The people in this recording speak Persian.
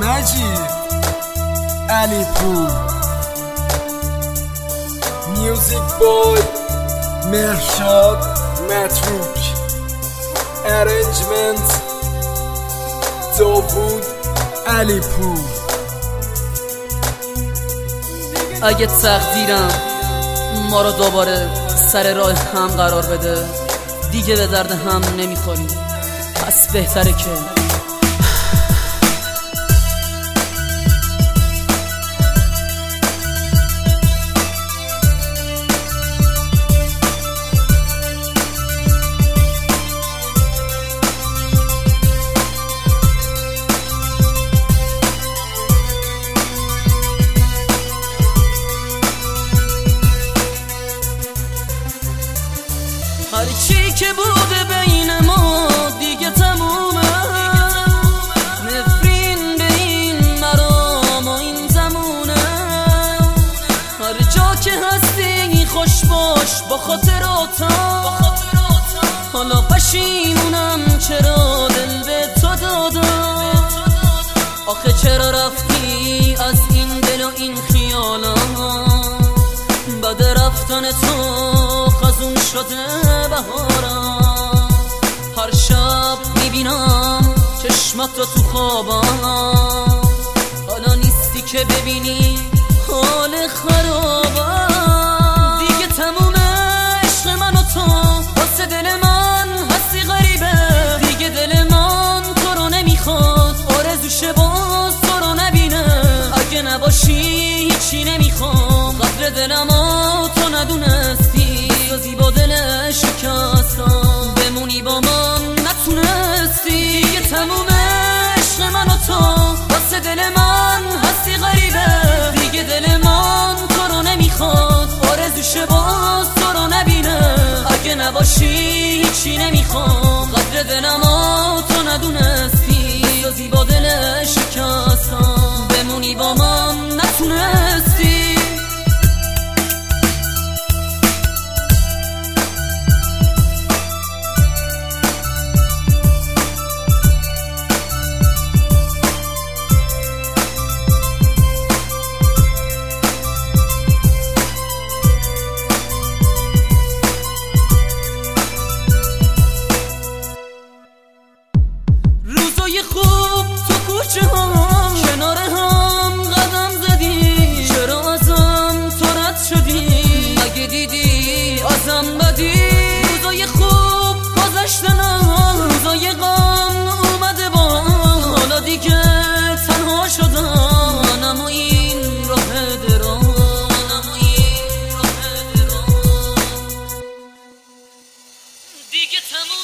مجید علی پور میوزیک بای مرشاد متروک ارنجمنت داوود علی پور. اگه تقدیرم ما رو دوباره سر راه هم قرار بده، دیگه به درد هم نمیخوریم، پس بهتره که هر چی که بوده بین ما دیگه تمومه، نفرین به این مرام و این زمونه. هر جا که هستی خوش باش با خاطراتم، حالا پشیمونم چرا دل به تو دادم. آخه چرا رفتی از این دل و این خیالم، بعد رفتن تو خزون شده بهارم. هر شب میبینم چشمت رو تو خوابم، حالا نیستی که ببینی حال خرابم. دیگه تمومه عشق من و تو، واسه دل من هستی غریبه. دیگه دل من تو رو نمیخواد، آرزوشه باز تو رو نبینه. اگه نباشی هیچی نمیخوام، قدر دلم تو ندونستی، زیبا دل شکستم بمونی با من نتونستی. دیگه تمومه عشق من و تو، واسه دل من هستی غریبه. دیگه دل من تو رو نمیخواد، آرزوشه باز تو رو نبینه. اگه نباشی هیچی نمیخوام، قدر دلم تو ندونستی، زیبا دل شکستم بمونی با من نتونستی. روزای خوب تو کوچه هم کنار هم قدم زدی، چرا ازم تو رد شدی؟ مگه دیدی ازم بدی؟ روزای خوب گذشتنم، روزای غم اومده با، حالا دیگه تنها شدم منم و این راه درام. دیگه تموم